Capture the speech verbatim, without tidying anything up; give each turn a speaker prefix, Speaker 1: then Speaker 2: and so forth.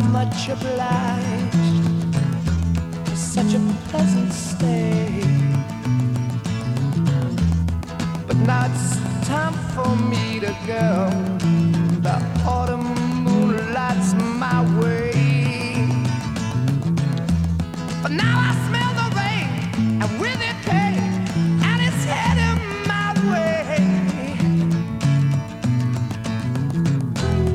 Speaker 1: much obliged for such a pleasant stay. But now it's time for me to go.